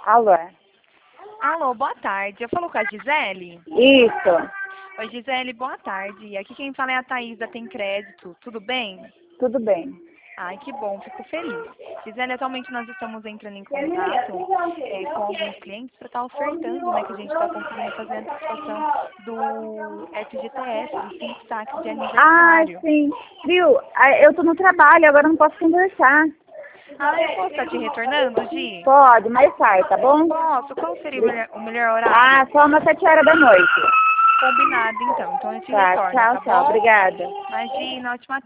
Alô? Alô, boa tarde. Eu falo com a Gisele? Isso, Oi, Gisele, boa tarde. Aqui quem fala é a Thaís da Tem Crédito. Tudo bem? tudo bem. Ai, que bom, fico feliz. Gisele, atualmente nós estamos entrando em contato com alguns clientes para estar ofertando, né, que a gente está conseguindo fazer a antecipação do FGTS, do Simples Saque de Ah, aniversário. sim. Viu? Eu tô no trabalho, agora não posso conversar. Ah, eu posso estar te retornando, Gi? Pode, mais tarde, tá bom? Posso? Qual seria o melhor Ah, horário? só umas 7 horas da noite. Combinado, então. Então eu te Tá, retorno, tchau, tá tchau. bom? Obrigada. Imagina, ótima